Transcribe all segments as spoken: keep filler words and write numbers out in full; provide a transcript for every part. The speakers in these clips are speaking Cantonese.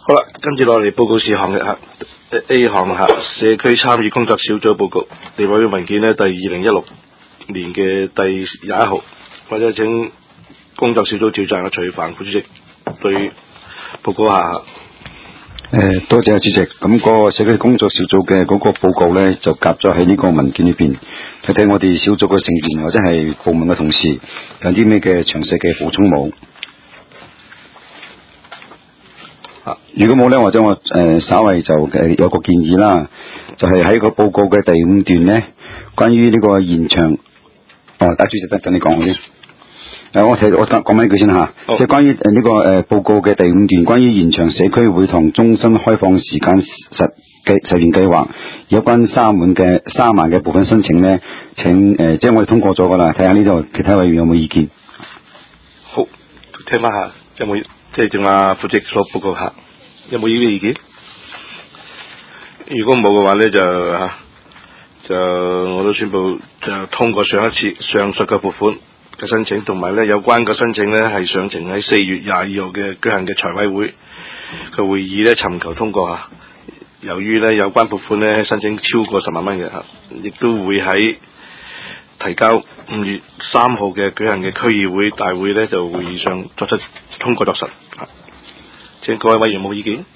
好啦，跟住落嚟報告事項嘅吓 A 項吓，社區參與工作小組報告，地委會文件呢，第二零一六年嘅第廿一號，或者請工作小組召集人嘅徐帆副主席對報告下。 誒、呃，多謝主席。咁、那個社區工作小組嘅嗰個報告咧，就夾咗喺呢個文件裏邊，睇睇我哋小組嘅成員或者係部門嘅同事有啲咩嘅詳細嘅補充冇？啊，如果冇咧，或者我誒、呃、稍微就誒、呃、有個建議啦，就係、是、喺個報告嘅第五段咧，關於呢個延長，哦，打主席等等你講好啲。誒、呃，我睇我講翻呢句先吓，即、oh. 係關於誒呢個誒、呃、報告嘅第五段，關於延長社區會堂中心開放時間實計實現計劃，有關三萬嘅三萬嘅部分申請咧，請誒、呃、即係我哋通過咗噶啦，睇下呢度其他委員有冇意見。 好，聽翻下有冇即係正話副主席所報告下有冇呢啲意見？如果冇嘅話咧就吓就我都宣布就通過上一次上述嘅撥款嘅申請，同埋咧有關嘅申請咧係上呈喺四月廿二號嘅舉行嘅財委會嘅會議咧尋求通過吓。由於咧有關撥款咧申請超過十萬蚊嘅吓，亦都會喺提交五月三號嘅舉行嘅區議會大會咧就會議上作出通過落實。請各位委員冇意見？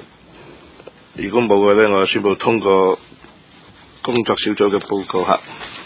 如果冇嘅咧，我宣布通過工作小組嘅報告吓。